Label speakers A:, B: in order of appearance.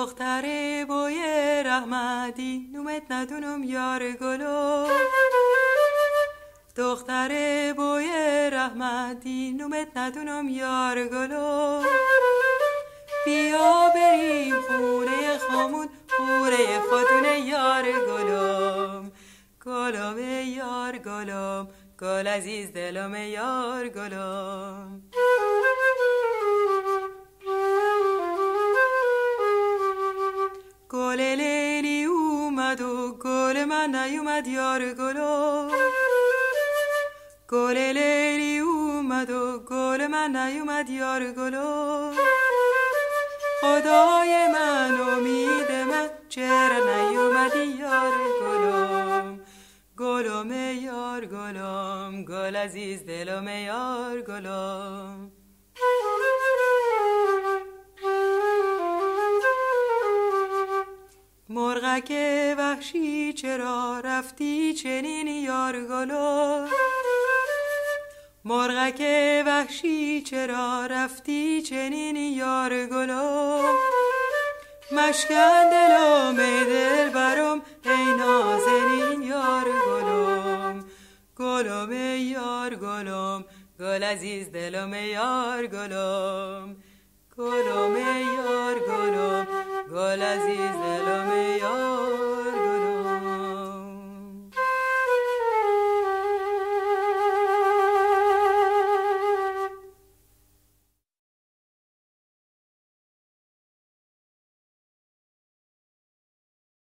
A: دختر بوی رحمتی نومت ندونم یار گلو دختر بوی رحمتی نومت ندونم یار گلو بیا بریم خونه خامون خونه خودونه یار گلم گلم یار گلم گل عزیز دلم یار گلم گل لیلی اومد و گل من نیومد یار گلم گل لیلی اومد و گل من نیومد یار گلم خدای من امید من چرا نیومدی یار گلم گلم یار گلم گل عزیز دلم یار گلم مرغک وحشی چرا رفتی چنین یار گلم مرغک وحشی چرا رفتی چنین یار گلم مشکن دلم دل برم ای نازنین یار گلم گلم یار گلم گل عزیز دلم یار گلم گلم یار گلم گل عزیز دلم